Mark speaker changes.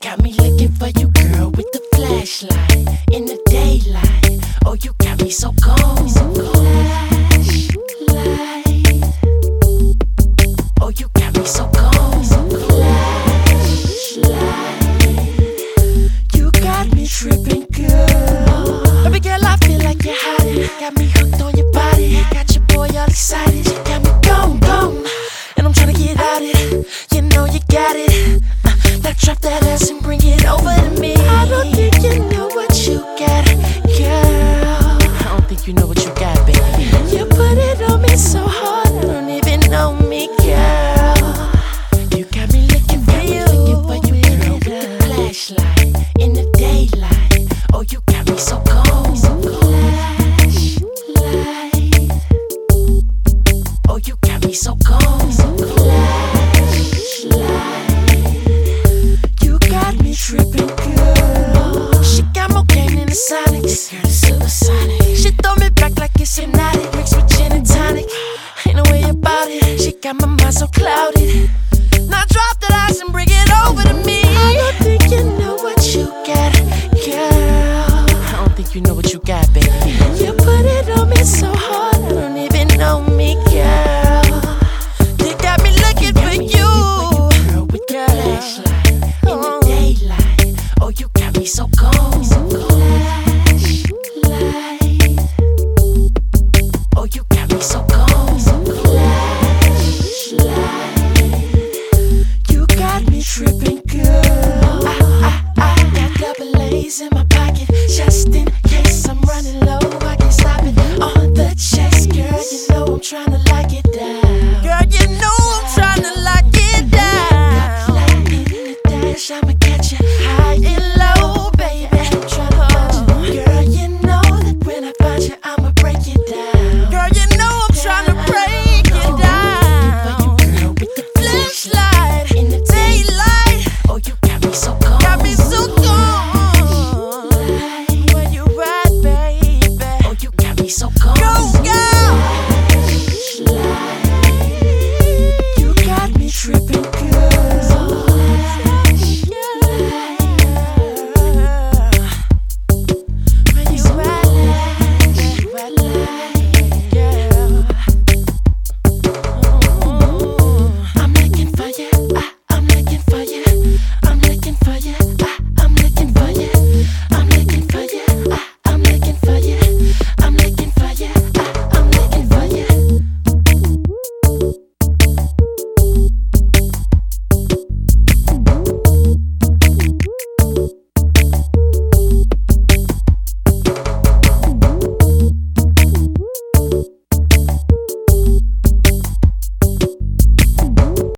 Speaker 1: got me looking for you, girl, with the flashlight in the daylight. Oh, you got me so cold. Flashlight. Oh, you got me so cold. Flashlight. You got me tripping, girl. Baby girl, I feel like you're hiding. Got me hooked on your body. Got your boy all excited. You got me gone, and I'm tryna get out it. You know you got it. Now drop that ass and